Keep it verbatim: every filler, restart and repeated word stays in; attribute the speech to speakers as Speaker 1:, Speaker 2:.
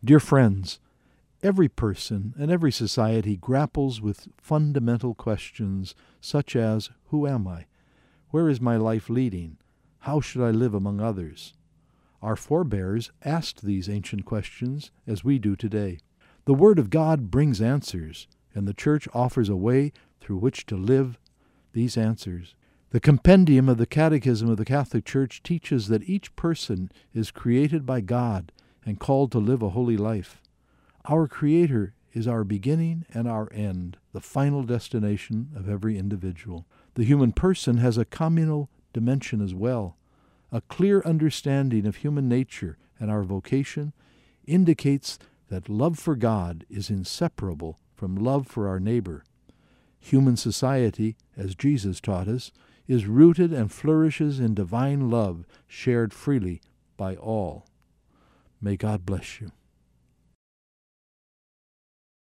Speaker 1: Dear friends, every person and every society grapples with fundamental questions such as, who am I? Where is my life leading? How should I live among others? Our forebears asked these ancient questions as we do today. The Word of God brings answers, and the Church offers a way through which to live these answers. The compendium of the Catechism of the Catholic Church teaches that each person is created by God and called to live a holy life. Our Creator is our beginning and our end, the final destination of every individual. The human person has a communal dimension as well. A clear understanding of human nature and our vocation indicates that love for God is inseparable from love for our neighbor. Human society, as Jesus taught us, is rooted and flourishes in divine love shared freely by all. May God bless you.